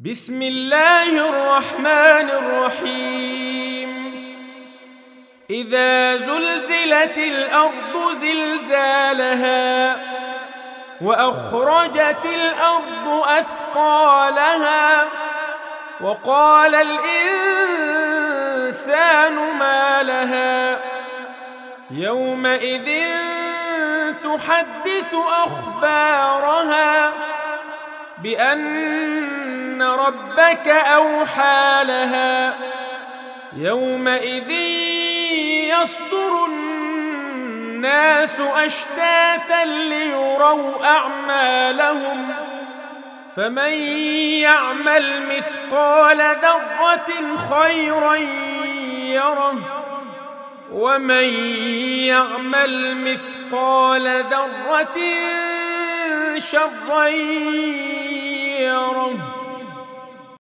بسم الله الرحمن الرحيم إذا زلزلت الأرض زلزالها وأخرجت الأرض أثقالها وقال الإنسان ما لها يومئذ تحدث أخبارها بأن ربك أوحى لها يومئذ يصدر الناس أشتاتا ليروا أعمالهم فمن يعمل مثقال ذرة خيرا يره ومن يعمل مثقال ذرة شرا يره